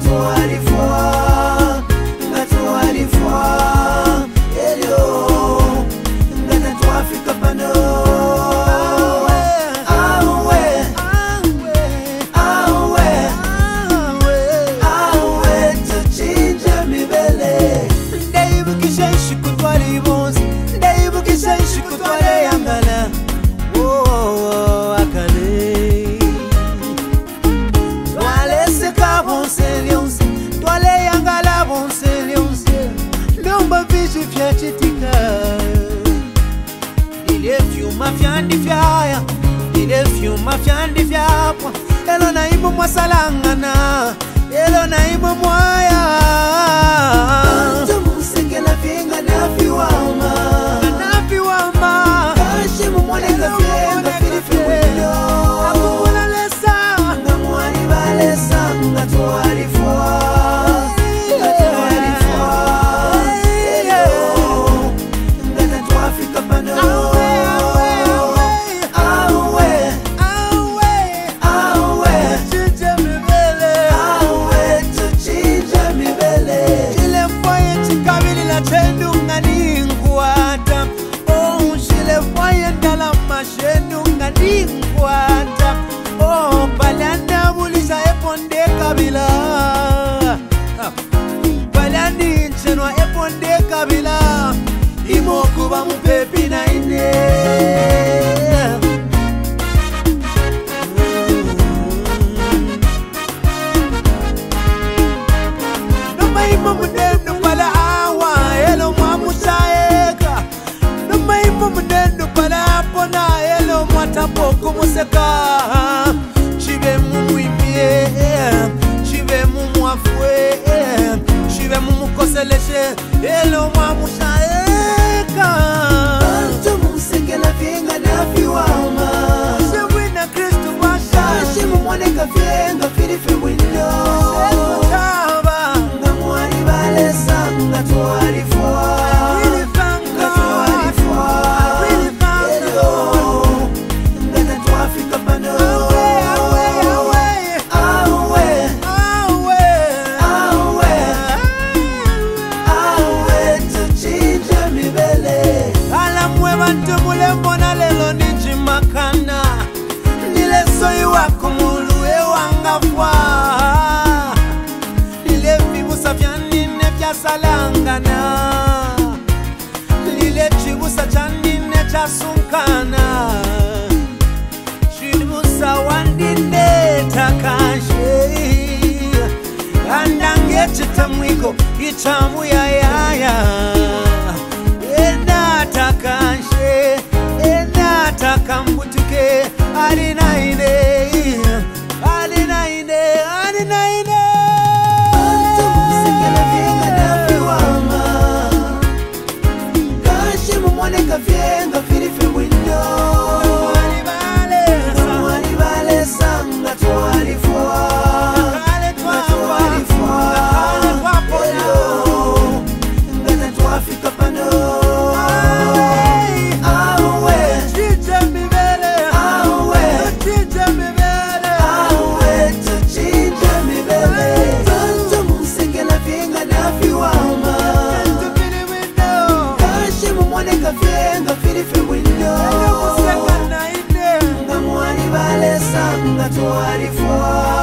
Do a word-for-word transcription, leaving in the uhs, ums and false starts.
ngatualifwa ngatualifwa elio ngatatuafika pano awe awe awe tuchinja mibele ndayibukisha ishikutwali bonzi ndayibukisha ishikutwale yangala oh akale twale seka bonselions twale yangala bonselions lomba viji vyachitika ile vyuma vyandi vyaya ile vyuma vyandi vyapwa elo naimu mwasalangana elo naimu mwaya tumusekela vinga nafiwama nafiwama kashi mumwoneka vyenga filifiwilo akumula lesa ngamwani balesa ngatualifwa ngatualifwa elio ngatatuafika pano oh palanda bulisa eponde kabila palandi nchenwa eponde kabila imokuba mupepi na ine noma imo munendo pala awa elo mwamusaeka noma imo munendo pala apona elo mwatapoko museka chive mumwimie chive mumwafwe chive mumukoseleshe elo mwamusaeka tumusekela vyenga nafiwama shewina kristu washa shimumwoneka vyenga filifi windo ngamwani balesa ngatualifwa mbona lelo nijimakana nile soyi wako muluwe wangafwa nile vibusa vyanine vya salangana nile chibusa chanine cha sunkana chibusa wandine takashe andange chitamwiko itamu ya yaya ena takashe ena takambutuke alinaine alinaine alinaine tumusekela vyenga nafiwama kashi mumwoneka vyenga filifi windo ngamwani balesa ngatualifwa ngatualifwa elio ngatatuafika pano vyenga filifi windo ngamwani balesa ngatualifwa